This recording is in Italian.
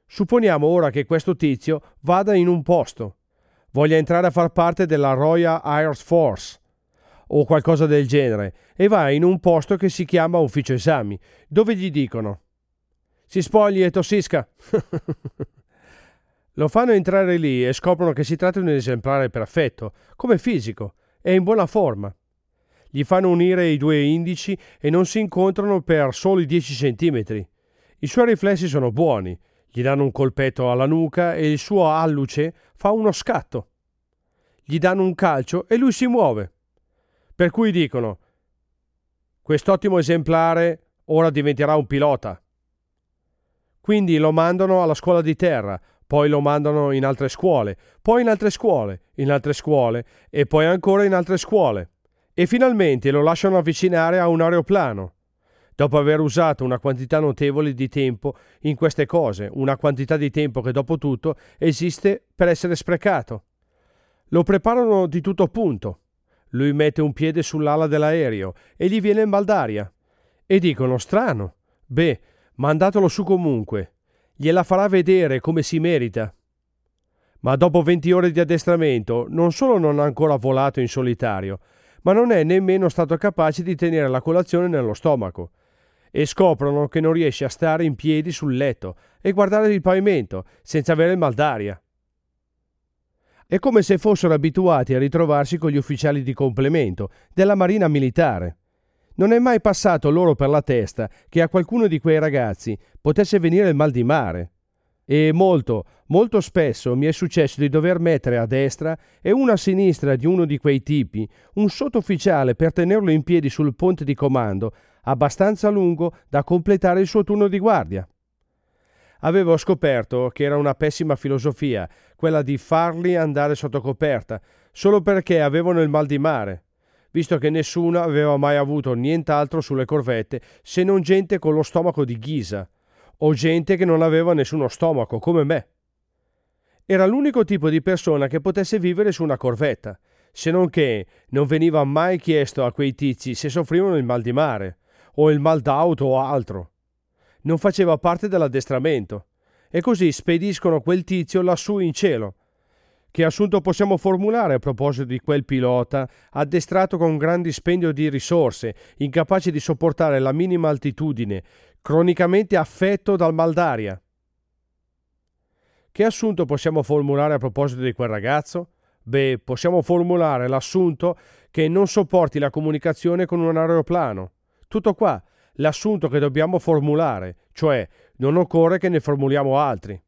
Supponiamo ora che questo tizio vada in un posto, voglia entrare a far parte della Royal Air Force o qualcosa del genere e va in un posto che si chiama ufficio esami, dove gli dicono: si spogli e tossisca. Lo fanno entrare lì e scoprono che si tratta di un esemplare perfetto, come fisico, è in buona forma. Gli fanno unire i due indici e non si incontrano per soli 10 centimetri. I suoi riflessi sono buoni, gli danno un colpetto alla nuca e il suo alluce fa uno scatto. Gli danno un calcio e lui si muove. Per cui dicono: quest'ottimo esemplare ora diventerà un pilota. Quindi lo mandano alla scuola di terra, poi lo mandano in altre scuole, poi in altre scuole, in altre scuole e poi ancora in altre scuole. E finalmente lo lasciano avvicinare a un aeroplano. Dopo aver usato una quantità notevole di tempo in queste cose, una quantità di tempo che dopo tutto esiste per essere sprecato. Lo preparano di tutto punto. Lui mette un piede sull'ala dell'aereo e gli viene il mal d'aria. E dicono: strano. Beh, mandatelo su comunque. Gliela farà vedere come si merita. Ma dopo 20 ore di addestramento non solo non ha ancora volato in solitario, ma non è nemmeno stato capace di tenere la colazione nello stomaco. E scoprono che non riesce a stare in piedi sul letto e guardare il pavimento senza avere il mal d'aria. È come se fossero abituati a ritrovarsi con gli ufficiali di complemento della Marina Militare. Non è mai passato loro per la testa che a qualcuno di quei ragazzi potesse venire il mal di mare. E molto, molto spesso mi è successo di dover mettere a destra e una a sinistra di uno di quei tipi un sottufficiale per tenerlo in piedi sul ponte di comando abbastanza lungo da completare il suo turno di guardia. Avevo scoperto che era una pessima filosofia quella di farli andare sotto coperta solo perché avevano il mal di mare, visto che nessuno aveva mai avuto nient'altro sulle corvette se non gente con lo stomaco di ghisa o gente che non aveva nessuno stomaco come me. Era l'unico tipo di persona che potesse vivere su una corvetta, se non che non veniva mai chiesto a quei tizi se soffrivano il mal di mare o il mal d'auto o altro. Non faceva parte dell'addestramento e così spediscono quel tizio lassù in cielo. Che assunto possiamo formulare a proposito di quel pilota addestrato con gran dispendio di risorse, incapace di sopportare la minima altitudine, cronicamente affetto dal mal d'aria? Che assunto possiamo formulare a proposito di quel ragazzo? Beh, possiamo formulare l'assunto che non sopporti la comunicazione con un aeroplano. Tutto qua, l'assunto che dobbiamo formulare, cioè non occorre che ne formuliamo altri.